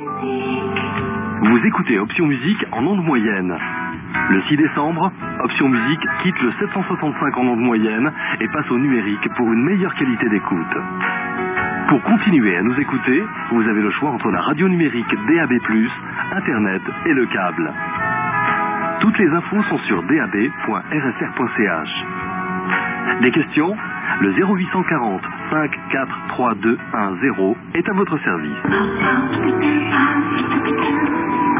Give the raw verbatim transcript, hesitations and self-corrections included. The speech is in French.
Vous écoutez Option Musique en ondes moyennes. Le six décembre, Option Musique quitte le sept cent soixante-cinq en ondes moyennes et passe au numérique pour une meilleure qualité d'écoute. Pour continuer à nous écouter, vous avez le choix entre la radio numérique D A B plus, Internet et le câble. Toutes les infos sont sur d a b point r s r point c h. Des questions? Le zéro huit cent quarante, cinq quatre trois deux un zéro est à votre service.